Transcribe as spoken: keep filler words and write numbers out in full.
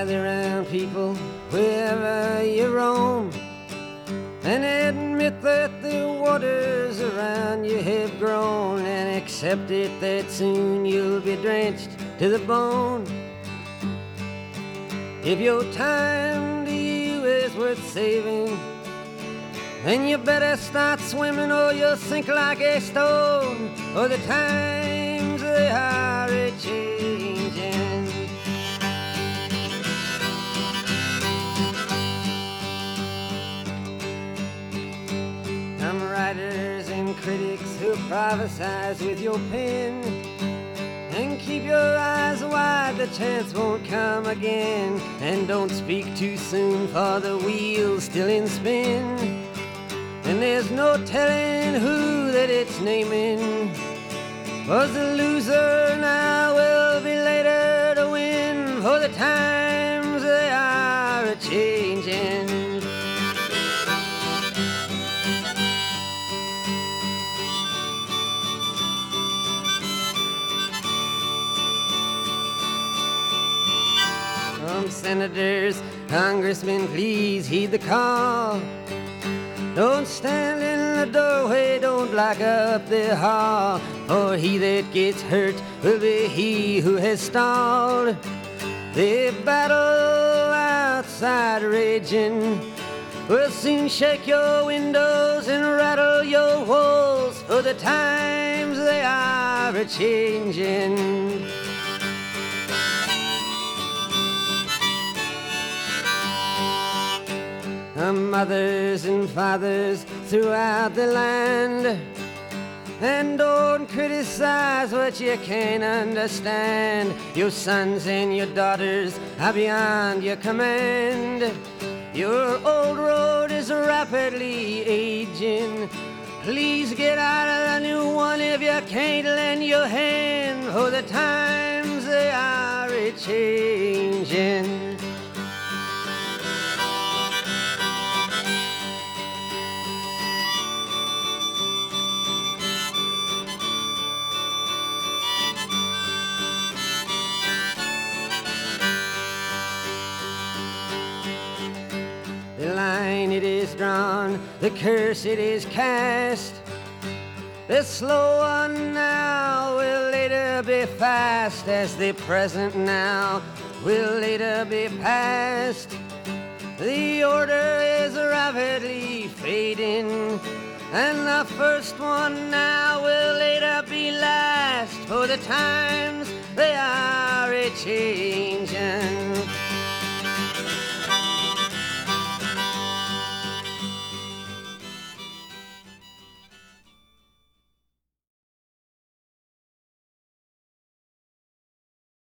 gather round, people, wherever you roam, and admit that the waters around you have grown, and accept it that soon you'll be drenched to the bone. If your time to you is worth saving, then you better start swimming or you'll sink like a stone, for the times they are a-changing. Some writers and critics who prophesize with your pen, and keep your eyes wide, the chance won't come again. And don't speak too soon, for the wheel's still in spin, and there's no telling who that it's naming. Was the loser now will be later to win, for the times they are a-changing. Some senators, congressmen, please heed the call. Don't stand in the doorway, don't block up the hall, for he that gets hurt will be he who has stalled. The battle outside raging will soon shake your windows and rattle your walls, for the times they are a-changing. Mothers and fathers throughout the land, and don't criticize what you can't understand. Your sons and your daughters are beyond your command. Your old road is rapidly aging. Please get out of the new one if you can't lend your hand, for the times they are a-changing. The line it is drawn, the curse it is cast. The slow one now will later be fast, as the present now will later be past. The order is rapidly fading, and the first one now will later be last, for the times they are a-changing.